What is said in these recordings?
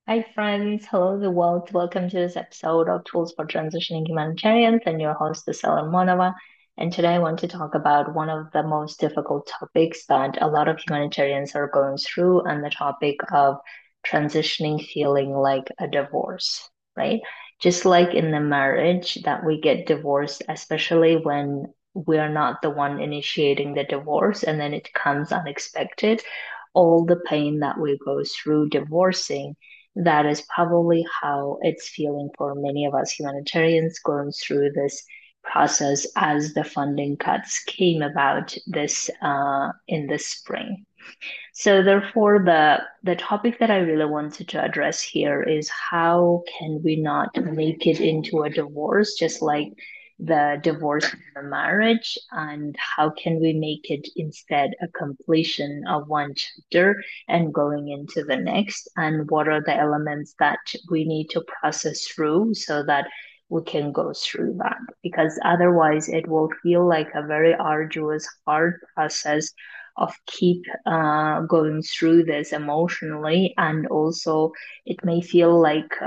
Hi, friends. Hello, the world. Welcome to this episode of Tools for Transitioning Humanitarians. And your host, Stella Monova. And today I want to talk about one of the most difficult topics that a lot of humanitarians are going through, and the topic of transitioning feeling like a divorce, right? Just like in the marriage that we get divorced, especially when we're not the one initiating the divorce and then it comes unexpected, all the pain that we go through divorcing, that is probably how it's feeling for many of us humanitarians going through this process as the funding cuts came about this in the spring. So therefore, the topic that I really wanted to address here is how can we not make it into a divorce, just like the divorce in a marriage, and how can we make it instead a completion of one chapter and going into the next, and what are the elements that we need to process through so that we can go through that, because otherwise it will feel like a very arduous, hard process of keep going through this emotionally, and also it may feel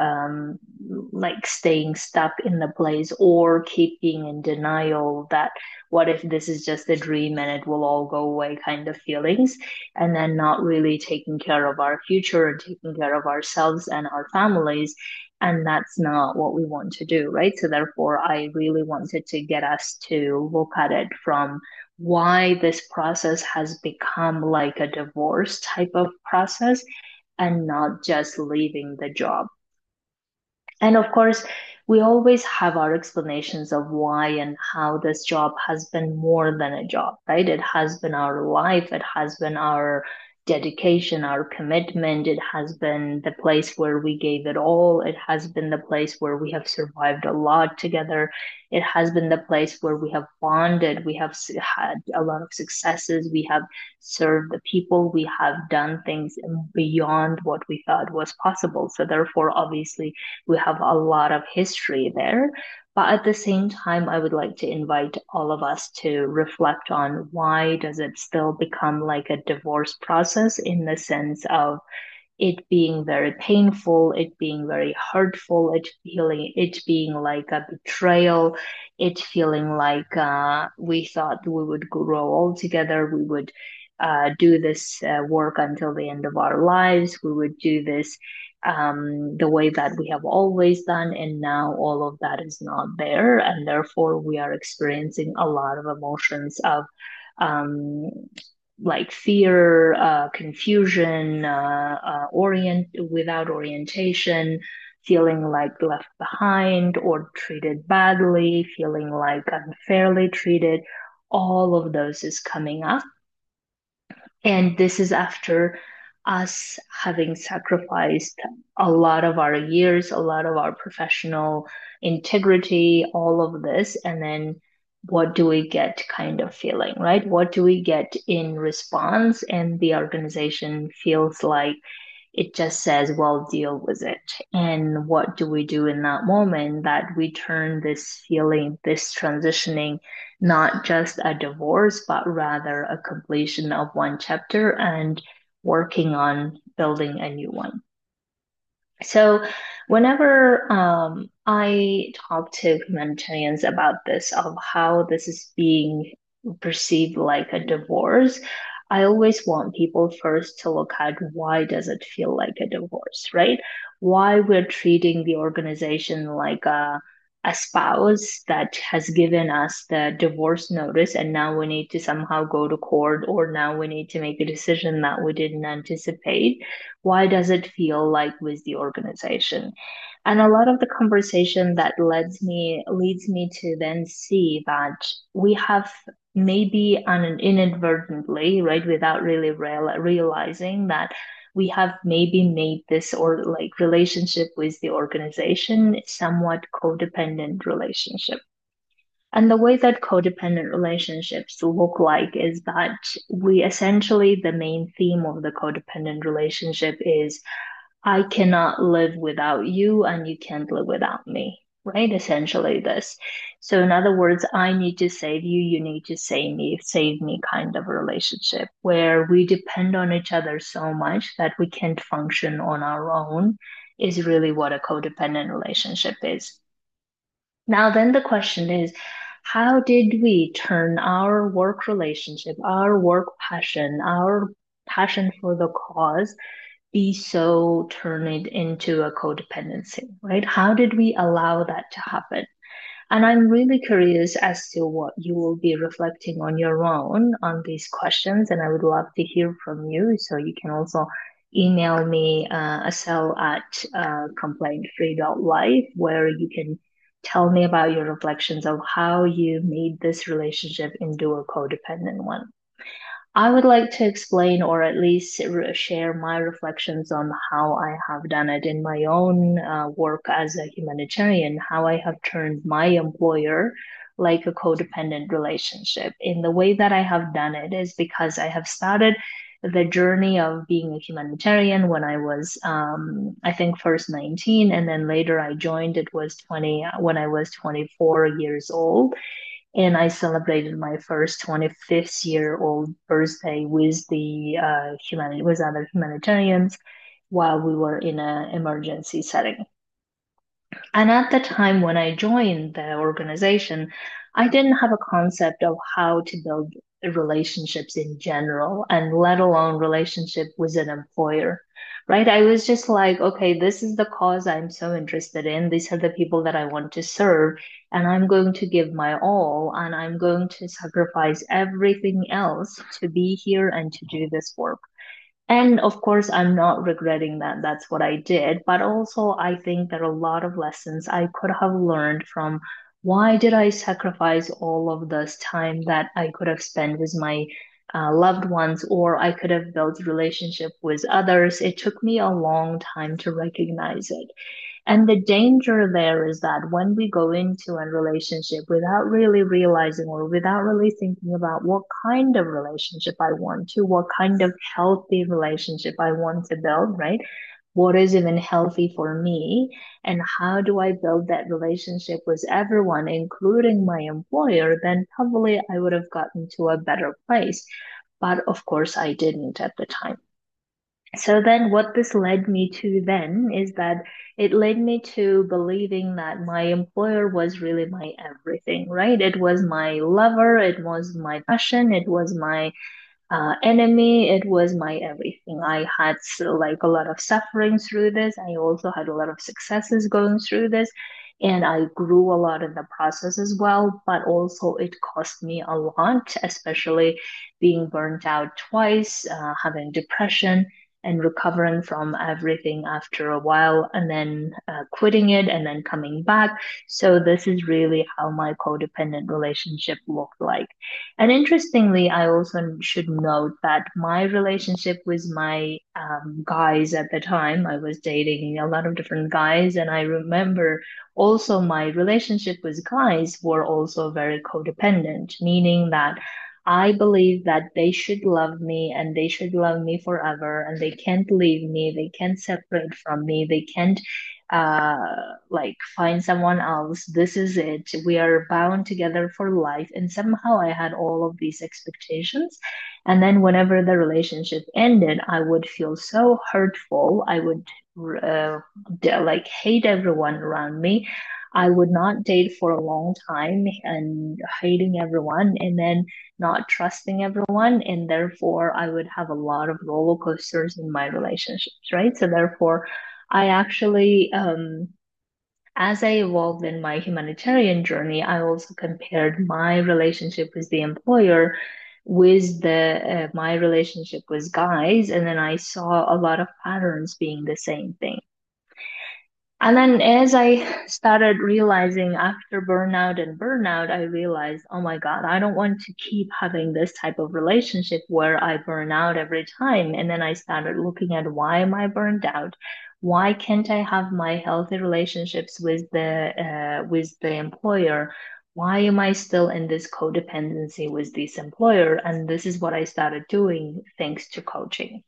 like staying stuck in the place or keep being in denial that what if this is just a dream and it will all go away kind of feelings, and then not really taking care of our future and taking care of ourselves and our families. And that's not what we want to do, right? So therefore I really wanted to get us to look at it from why this process has become like a divorce type of process and not just leaving the job. And of course, we always have our explanations of why and how this job has been more than a job, right? It has been our life, it has been our dedication, our commitment. It has been the place where we gave it all. It has been the place where we have survived a lot together. It has been the place where we have bonded. We have had a lot of successes. We have served the people. We have done things beyond what we thought was possible. So therefore, obviously, we have a lot of history there. But at the same time, I would like to invite all of us to reflect on why does it still become like a divorce process, in the sense of it being very painful, it being very hurtful, it being like a betrayal, it feeling like we thought we would grow all together, we would do this work until the end of our lives, we would do this the way that we have always done, and now all of that is not there, and therefore we are experiencing a lot of emotions of um, like fear, confusion, without orientation, feeling like left behind or treated badly, feeling like unfairly treated. All of those is coming up. And this is after us having sacrificed a lot of our years, a lot of our professional integrity, all of this. And then what do we get kind of feeling, right? What do we get in response? And the organization feels like it just says, well, deal with it. And what do we do in that moment, that we turn this feeling, this transitioning, not just a divorce, but rather a completion of one chapter and working on building a new one. So, whenever I talk to humanitarians about this, of how this is being perceived like a divorce, I always want people first to look at why does it feel like a divorce, right? Why we're treating the organization like a spouse that has given us the divorce notice, and now we need to somehow go to court, or now we need to make a decision that we didn't anticipate. Why does it feel like with the organization? And a lot of the conversation that leads me to then see that we have maybe inadvertently, right, without really realizing that we have maybe made this or like relationship with the organization somewhat codependent relationship. And the way that codependent relationships look like is that we essentially, the main theme of the codependent relationship is I cannot live without you and you can't live without me. right? Essentially this. So in other words, I need to save you, you need to save me kind of a relationship where we depend on each other so much that we can't function on our own is really what a codependent relationship is. Now, then the question is, how did we turn our work relationship, our work passion, our passion for the cause be so turn it into a codependency, right? How did we allow that to happen? And I'm really curious as to what you will be reflecting on your own on these questions. And I would love to hear from you. So you can also email me Asel at complaintfree.life, where you can tell me about your reflections of how you made this relationship into a codependent one. I would like to explain or at least share my reflections on how I have done it in my own work as a humanitarian, how I have turned my employer like a codependent relationship. In the way that I have done it is because I have started the journey of being a humanitarian when I was, I think, first 19, and then later I joined, it was 20, when I was 24 years old, and I celebrated my first 25th year old birthday with the with other humanitarians while we were in an emergency setting. And at the time when I joined the organization, I didn't have a concept of how to build relationships in general, and let alone relationship with an employer, right? I was just like, okay, this is the cause I'm so interested in. These are the people that I want to serve, and I'm going to give my all, and I'm going to sacrifice everything else to be here and to do this work. And of course, I'm not regretting that that's what I did, but also I think there are a lot of lessons I could have learned from why did I sacrifice all of this time that I could have spent with my loved ones, or I could have built relationship with others. It took me a long time to recognize it. And the danger there is that when we go into a relationship without really realizing or without really thinking about what kind of relationship I want to, what kind of healthy relationship I want to build, right? What is even healthy for me? And how do I build that relationship with everyone, including my employer? Then probably I would have gotten to a better place. But of course, I didn't at the time. So then what this led me to then is that it led me to believing that my employer was really my everything, right? It was my lover, it was my passion, it was my enemy, it was my everything. I had like a lot of suffering through this. I also had a lot of successes going through this. And I grew a lot in the process as well, but also it cost me a lot, especially being burnt out twice, having depression and recovering from everything after a while, and then quitting it and then coming back. So this is really how my codependent relationship looked like. And interestingly, I also should note that my relationship with my guys at the time, I was dating a lot of different guys, and I remember also my relationship with guys were also very codependent, meaning that I believe that they should love me and they should love me forever, and they can't leave me, they can't separate from me, they can't like find someone else. This is it. We are bound together for life. And somehow I had all of these expectations. And then whenever the relationship ended, I would feel so hurtful. I would uh, like hate everyone around me. I would not date for a long time and hating everyone, and then not trusting everyone. And therefore, I would have a lot of roller coasters in my relationships, right? So therefore, I actually, as I evolved in my humanitarian journey, I also compared my relationship with the employer with the my relationship with guys, and then I saw a lot of patterns being the same thing. And then as I started realizing after burnout, I realized, oh my God, I don't want to keep having this type of relationship where I burn out every time. And then I started looking at why am I burned out? Why can't I have my healthy relationships with the employer? Why am I still in this codependency with this employer? And this is what I started doing thanks to coaching.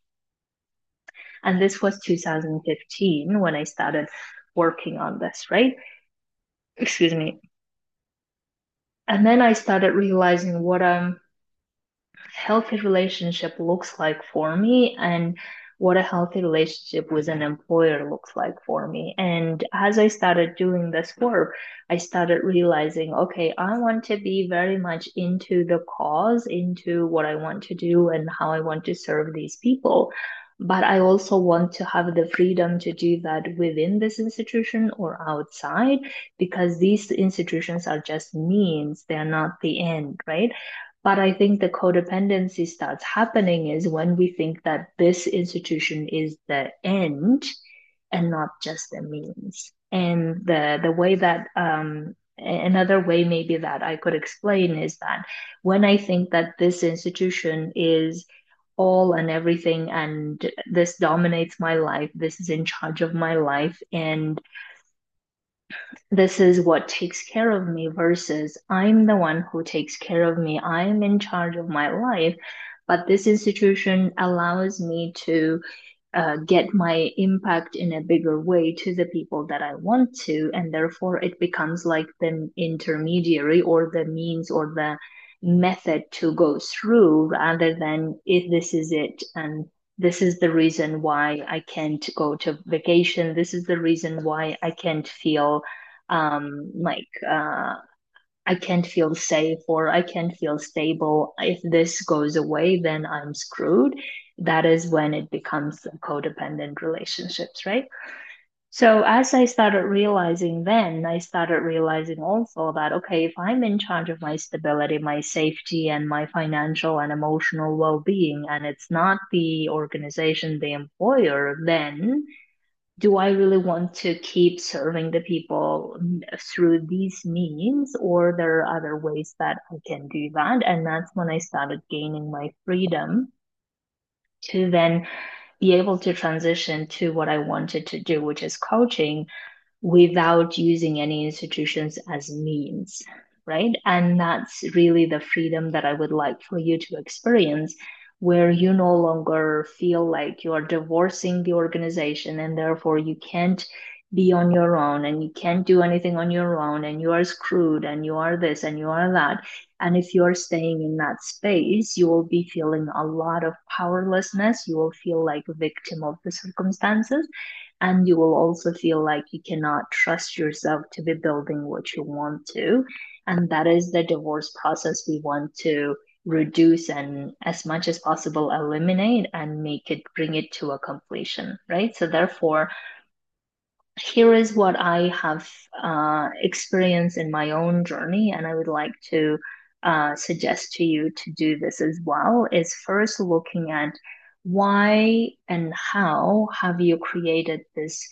And this was 2015 when I started working on this, right? excuse me. And then I started realizing what healthy relationship looks like for me and what a healthy relationship with an employer looks like for me. And as I started doing this work, I started realizing, okay, I want to be very much into the cause, into what I want to do and how I want to serve these people. But I also want to have the freedom to do that within this institution or outside, because these institutions are just means, they're not the end, right? But I think the codependency starts happening is when we think that this institution is the end and not just the means. And the way that another way maybe that I could explain is that when I think that this institution is all and everything and this dominates my life, this is in charge of my life, and this is what takes care of me versus I'm the one who takes care of me. I'm in charge of my life. But this institution allows me to get my impact in a bigger way to the people that I want to. And therefore, it becomes like the intermediary or the means or the method to go through rather than if this is it. And this is the reason why I can't go to vacation. This is the reason why I can't feel like I can't feel safe or I can't feel stable. If this goes away, then I'm screwed. That is when it becomes codependent relationships, right? So as I started realizing then, I started realizing also that, okay, if I'm in charge of my stability, my safety, and my financial and emotional well-being, and it's not the organization, the employer, then do I really want to keep serving the people through these means, or there are other ways that I can do that? And that's when I started gaining my freedom to then be able to transition to what I wanted to do, which is coaching without using any institutions as means, right? And that's really the freedom that I would like for you to experience, where you no longer feel like you're divorcing the organization and therefore you can't be on your own and you can't do anything on your own and you are screwed and you are this and you are that. And if you're staying in that space, you will be feeling a lot of powerlessness. You will feel like a victim of the circumstances, and you will also feel like you cannot trust yourself to be building what you want to. And that is the divorce process we want to reduce and as much as possible eliminate and make it bring it to a completion, right? So therefore, here is what I have experienced in my own journey, and I would like to suggest to you to do this as well, is first looking at why and how have you created this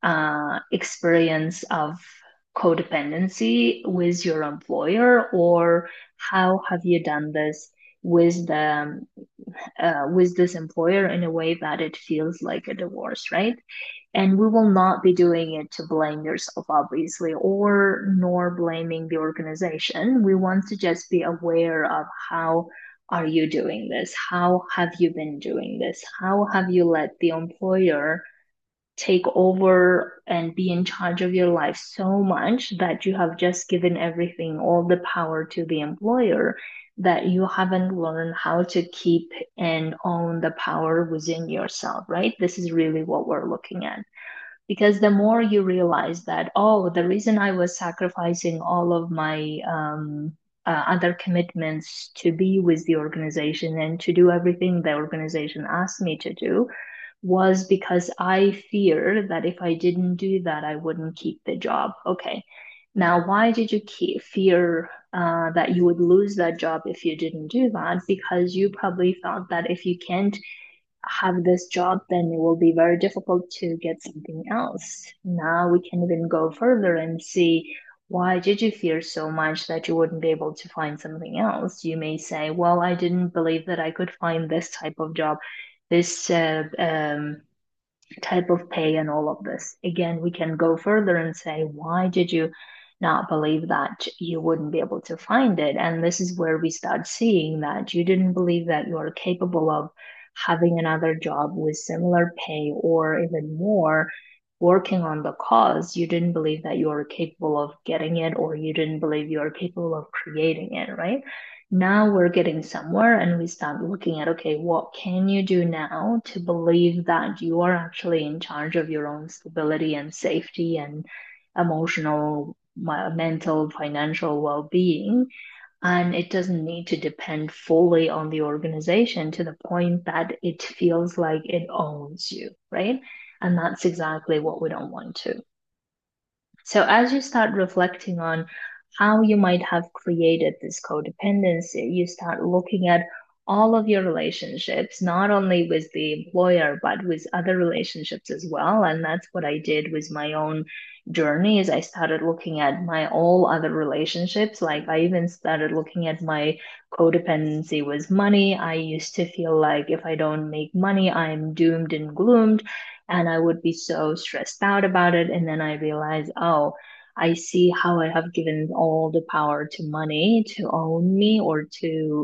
experience of codependency with your employer, or how have you done this with the with this employer in a way that it feels like a divorce, right? And we will not be doing it to blame yourself, obviously, or nor blaming the organization. We want to just be aware of how are you doing this? How have you been doing this? How have you let the employer take over and be in charge of your life so much that you have just given everything, all the power to the employer, that you haven't learned how to keep and own the power within yourself, right? This is really what we're looking at. Because the more you realize that, oh, the reason I was sacrificing all of my other commitments to be with the organization and to do everything the organization asked me to do was because I feared that if I didn't do that, I wouldn't keep the job. Okay. Now, why did you fear that you would lose that job if you didn't do that? Because you probably thought that if you can't have this job, then it will be very difficult to get something else. Now we can even go further and see, why did you fear so much that you wouldn't be able to find something else? You may say, well, I didn't believe that I could find this type of job, this type of pay, and all of this. Again, we can go further and say, why did you not believe that you wouldn't be able to find it? And this is where we start seeing that you didn't believe that you are capable of having another job with similar pay or even more, working on the cause, you didn't believe that you were capable of getting it, or you didn't believe you were capable of creating it, right? Now we're getting somewhere and we start looking at, okay, what can you do now to believe that you are actually in charge of your own stability and safety and emotional, mental, financial well-being? And it doesn't need to depend fully on the organization to the point that it feels like it owns you, right? And that's exactly what we don't want to. So as you start reflecting on how you might have created this codependency, you start looking at all of your relationships, not only with the employer, but with other relationships as well. And that's what I did with my own journey is I started looking at my all other relationships. Like I even started looking at my codependency with money. I used to feel like if I don't make money, I'm doomed and gloomed and I would be so stressed out about it. And then I realized, oh, I see how I have given all the power to money to own me or to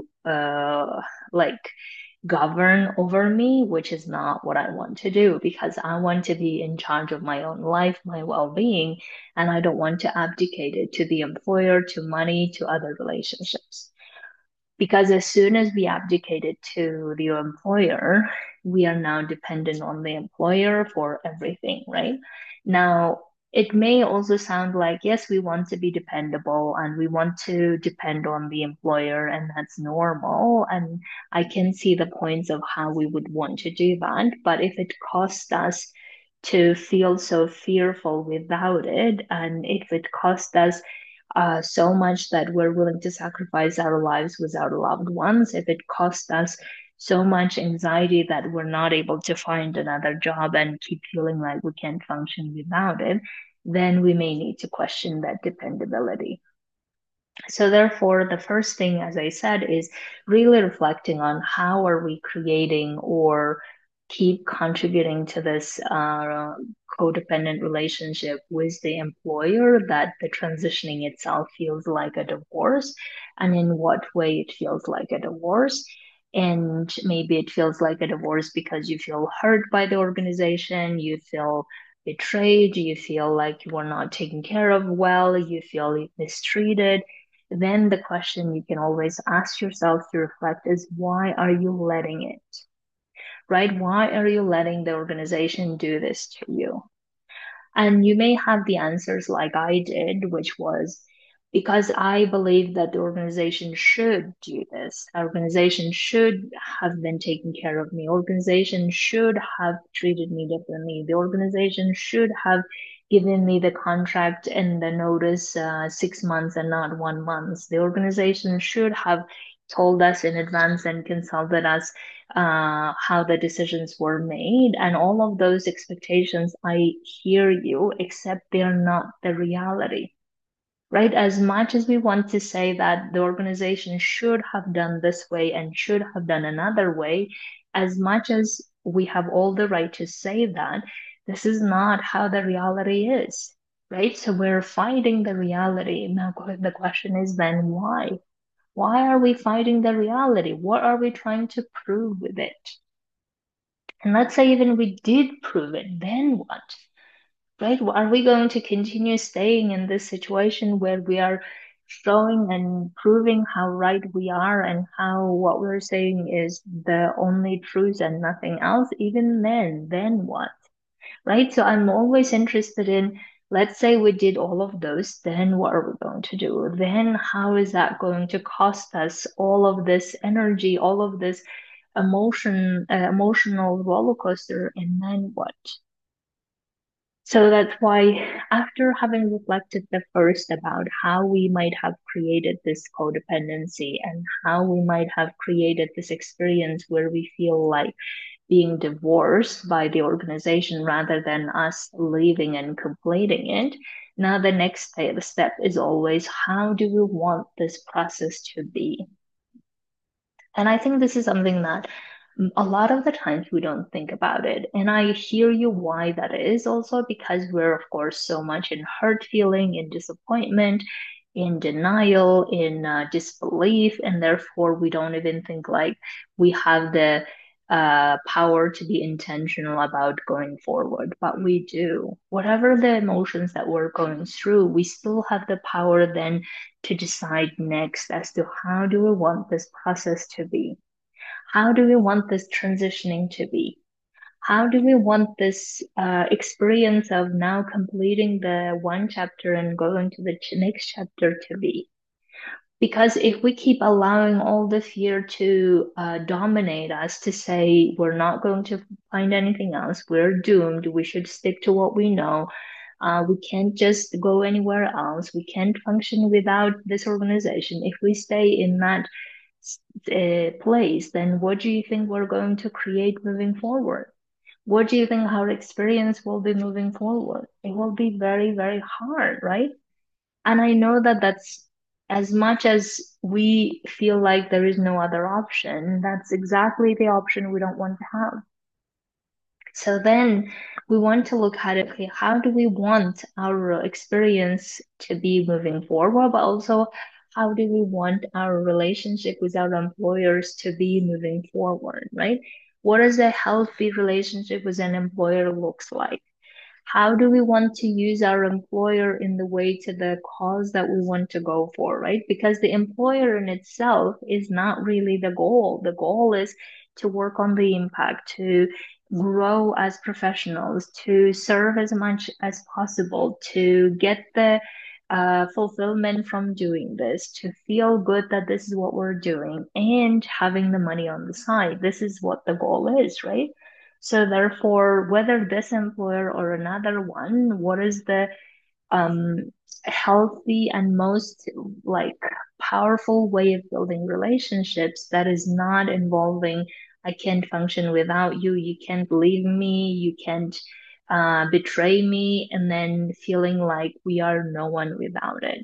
like govern over me, which is not what I want to do because I want to be in charge of my own life, my well-being, and I don't want to abdicate it to the employer, to money, to other relationships. Because as soon as we abdicate it to the employer, we are now dependent on the employer for everything, right? Now, it may also sound like, yes, we want to be dependable and we want to depend on the employer, and that's normal. And I can see the points of how we would want to do that. But if it costs us to feel so fearful without it, and if it costs us so much that we're willing to sacrifice our lives with our loved ones, if it costs us so much anxiety that we're not able to find another job and keep feeling like we can't function without it, then we may need to question that dependability. So therefore, the first thing, as I said, is really reflecting on how are we creating or keep contributing to this codependent relationship with the employer that the transitioning itself feels like a divorce, and in what way it feels like a divorce. And maybe it feels like a divorce because you feel hurt by the organization, you feel betrayed, you feel like you are not taken care of well, you feel mistreated. Then the question you can always ask yourself to reflect is, why are you letting it? Right? Why are you letting the organization do this to you? And you may have the answers like I did, which was because I believe that the organization should do this. The organization should have been taking care of me. Organization should have treated me differently. The organization should have given me the contract and the notice 6 months and not 1 month. The organization should have told us in advance and consulted us how the decisions were made, and all of those expectations, I hear you, except they're not the reality, right? As much as we want to say that the organization should have done this way and should have done another way, as much as we have all the right to say that, this is not how the reality is, right? So we're fighting the reality. Now, the question is then why? Why are we fighting the reality? What are we trying to prove with it? And let's say even we did prove it, then what? Right? Are we going to continue staying in this situation where we are showing and proving how right we are and how what we're saying is the only truth and nothing else? Even then what? Right? So I'm always interested in, let's say we did all of those, then what are we going to do? Then how is that going to cost us all of this energy, all of this emotional roller coaster, and then what? So that's why, after having reflected the first about how we might have created this codependency and how we might have created this experience where we feel like being divorced by the organization rather than us leaving and completing it, now the next step is always, how do we want this process to be? And I think this is something that a lot of the times we don't think about it. And I hear you why that is also because we're, of course, so much in hurt feeling, in disappointment, in denial, in disbelief. And therefore, we don't even think like we have the power to be intentional about going forward, but we do. Whatever the emotions that we're going through, we still have the power then to decide next as to how do we want this process to be? How do we want this transitioning to be? How do we want this experience of now completing the one chapter and going to the next chapter to be? Because if we keep allowing all the fear to dominate us, to say we're not going to find anything else, we're doomed, we should stick to what we know, we can't just go anywhere else, we can't function without this organization. If we stay in that place, then what do you think we're going to create moving forward? What do you think our experience will be moving forward? It will be very, very hard, right? And I know that that's as much as we feel like there is no other option, that's exactly the option we don't want to have. So then we want to look at it, okay, how do we want our experience to be moving forward, but also how do we want our relationship with our employers to be moving forward, right? What does a healthy relationship with an employer looks like? How do we want to use our employer in the way to the cause that we want to go for, right? Because the employer in itself is not really the goal. The goal is to work on the impact, to grow as professionals, to serve as much as possible, to get the fulfillment from doing this, to feel good that this is what we're doing, and having the money on the side. This is what the goal is, right? So therefore, whether this employer or another one, what is the um, healthy and most like powerful way of building relationships that is not involving, I can't function without you, you can't leave me, you can't betray me, and then feeling like we are no one without it.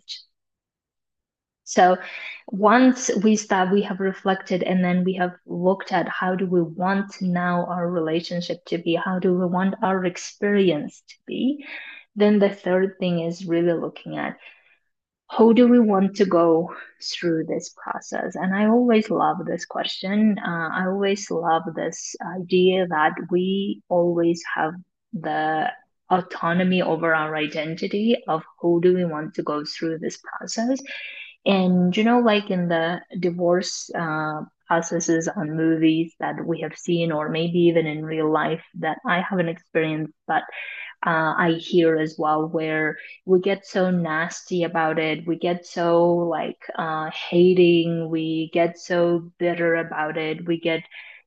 So once we have reflected and then we have looked at how do we want now our relationship to be, how do we want our experience to be, then the third thing is really looking at how do we want to go through this process? And I always love this question. I always love this idea that we always have the autonomy over our identity of who do we want to go through this process. And like in the divorce processes on movies that we have seen, or maybe even in real life that I haven't experienced, but I hear as well, where we get so nasty about it, we get so like hating, we get so bitter about it, we get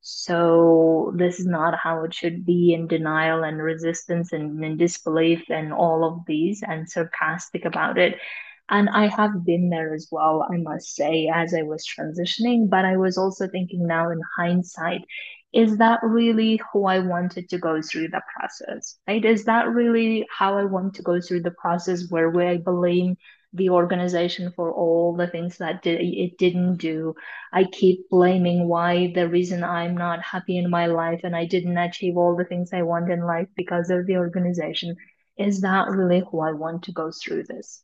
so this is not how it should be, in denial and resistance and in disbelief and all of these, and sarcastic about it. And I have been there as well, I must say, as I was transitioning. But I was also thinking now in hindsight, is that really who I wanted to go through the process? Right? Is that really how I want to go through the process where I blame the organization for all the things that it didn't do? I keep blaming why the reason I'm not happy in my life and I didn't achieve all the things I want in life because of the organization. Is that really who I want to go through this?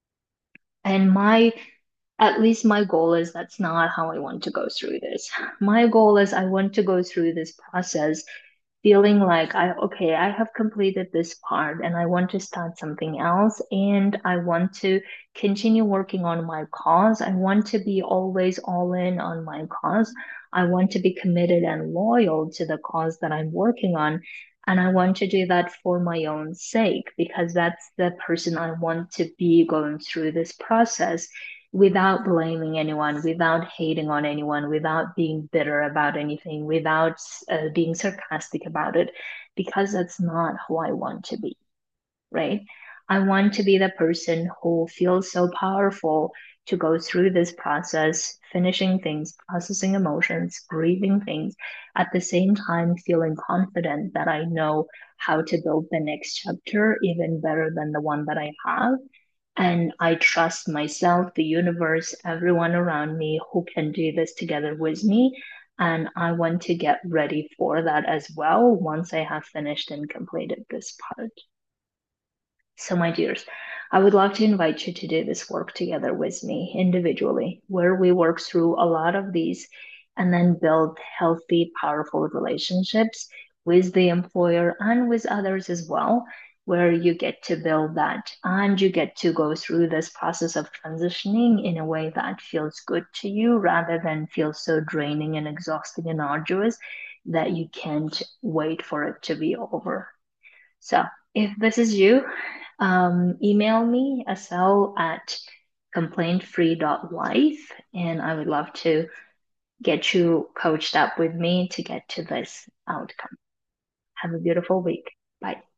And at least my goal is that's not how I want to go through this. My goal is I want to go through this process feeling like okay, I have completed this part and I want to start something else, and I want to continue working on my cause. I want to be always all in on my cause. I want to be committed and loyal to the cause that I'm working on. And I want to do that for my own sake because that's the person I want to be going through this process without blaming anyone, without hating on anyone, without being bitter about anything, without being sarcastic about it, because that's not who I want to be, right? I want to be the person who feels so powerful to go through this process, finishing things, processing emotions, grieving things, at the same time feeling confident that I know how to build the next chapter even better than the one that I have. And I trust myself, the universe, everyone around me who can do this together with me. And I want to get ready for that as well once I have finished and completed this part. So, my dears, I would love to invite you to do this work together with me individually, where we work through a lot of these and then build healthy, powerful relationships with the employer and with others as well, where you get to build that and you get to go through this process of transitioning in a way that feels good to you rather than feel so draining and exhausting and arduous that you can't wait for it to be over. So if this is you, email me, Asel at complaintfree.life, and I would love to get you coached up with me to get to this outcome. Have a beautiful week. Bye.